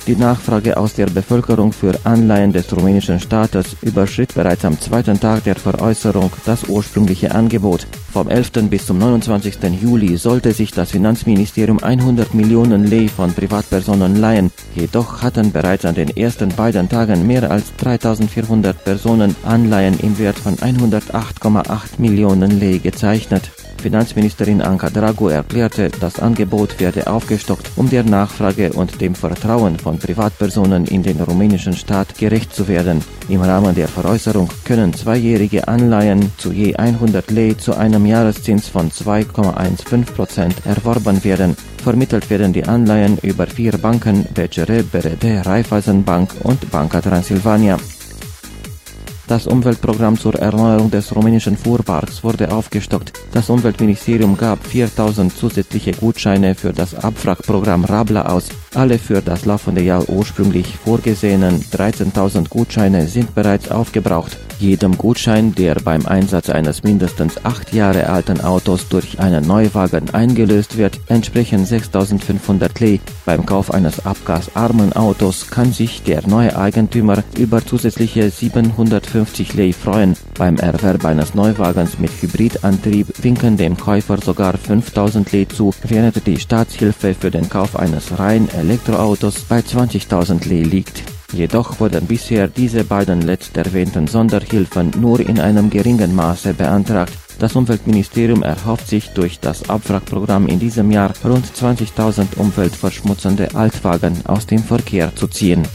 Die Nachfrage aus der Bevölkerung für Anleihen des rumänischen Staates überschritt bereits am zweiten Tag der Veräußerung das ursprüngliche Angebot. Vom 11. bis zum 29. Juli sollte sich das Finanzministerium 100 Millionen Lei von Privatpersonen leihen. Jedoch hatten bereits an den ersten beiden Tagen mehr als 3.400 Personen Anleihen im Wert von 108,8 Millionen Lei gezeichnet. Finanzministerin Anca Dragu erklärte, das Angebot werde aufgestockt, um der Nachfrage und dem Vertrauen von Privatpersonen in den rumänischen Staat gerecht zu werden. Im Rahmen der Veräußerung können zweijährige Anleihen zu je 100 Lei zu einem Jahreszins von 2,15% erworben werden. Vermittelt werden die Anleihen über 4 Banken: BCR, BRD, Raiffeisenbank und Banca Transilvania. Das Umweltprogramm zur Erneuerung des rumänischen Fuhrparks wurde aufgestockt. Das Umweltministerium gab 4.000 zusätzliche Gutscheine für das Abwrackprogramm Rabla aus. Alle für das laufende Jahr ursprünglich vorgesehenen 13.000 Gutscheine sind bereits aufgebraucht. Jedem Gutschein, der beim Einsatz eines mindestens 8 Jahre alten Autos durch einen Neuwagen eingelöst wird, entsprechen 6.500 Lei. Beim Kauf eines abgasarmen Autos kann sich der neue Eigentümer über zusätzliche 750 Lei freuen. Beim Erwerb eines Neuwagens mit Hybridantrieb winken dem Käufer sogar 5.000 Lei zu, während die Staatshilfe für den Kauf eines reinen Elektroautos bei 20.000 Lei liegt. Jedoch wurden bisher diese beiden letzterwähnten Sonderhilfen nur in einem geringen Maße beantragt. Das Umweltministerium erhofft sich durch das Abwrackprogramm in diesem Jahr rund 20.000 umweltverschmutzende Altwagen aus dem Verkehr zu ziehen.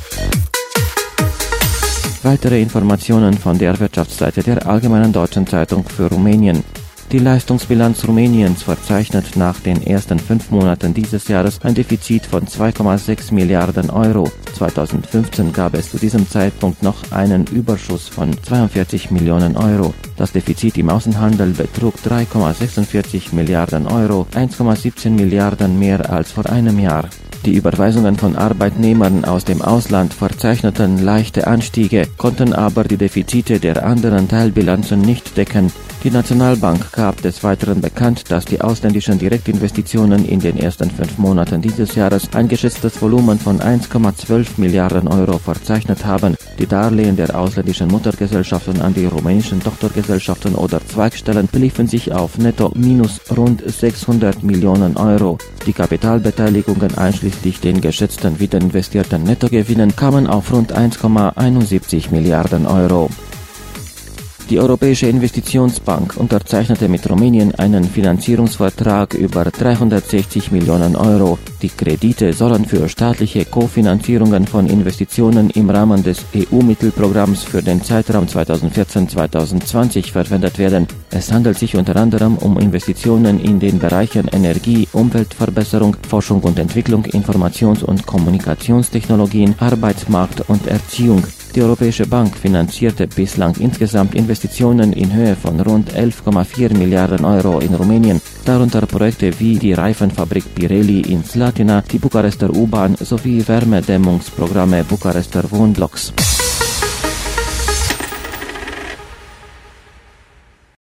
Weitere Informationen von der Wirtschaftsseite der Allgemeinen Deutschen Zeitung für Rumänien. Die Leistungsbilanz Rumäniens verzeichnet nach den ersten 5 Monaten dieses Jahres ein Defizit von 2,6 Milliarden Euro. 2015 gab es zu diesem Zeitpunkt noch einen Überschuss von 42 Millionen Euro. Das Defizit im Außenhandel betrug 3,46 Milliarden Euro, 1,17 Milliarden mehr als vor einem Jahr. Die Überweisungen von Arbeitnehmern aus dem Ausland verzeichneten leichte Anstiege, konnten aber die Defizite der anderen Teilbilanzen nicht decken. Die Nationalbank gab des Weiteren bekannt, dass die ausländischen Direktinvestitionen in den ersten 5 Monaten dieses Jahres ein geschätztes Volumen von 1,12 Milliarden Euro verzeichnet haben. Die Darlehen der ausländischen Muttergesellschaften an die rumänischen Tochtergesellschaften oder Zweigstellen beliefen sich auf netto minus rund 600 Millionen Euro. Die Kapitalbeteiligungen einschließlich den geschätzten wiederinvestierten Nettogewinnen kamen auf rund 1,71 Milliarden Euro. Die Europäische Investitionsbank unterzeichnete mit Rumänien einen Finanzierungsvertrag über 360 Millionen Euro. Die Kredite sollen für staatliche Kofinanzierungen von Investitionen im Rahmen des EU-Mittelprogramms für den Zeitraum 2014-2020 verwendet werden. Es handelt sich unter anderem um Investitionen in den Bereichen Energie, Umweltverbesserung, Forschung und Entwicklung, Informations- und Kommunikationstechnologien, Arbeitsmarkt und Erziehung. Die Europäische Bank finanzierte bislang insgesamt Investitionen in Höhe von rund 11,4 Milliarden Euro in Rumänien, darunter Projekte wie die Reifenfabrik Pirelli in Slatina, die Bukarester U-Bahn sowie Wärmedämmungsprogramme Bukarester Wohnblocks.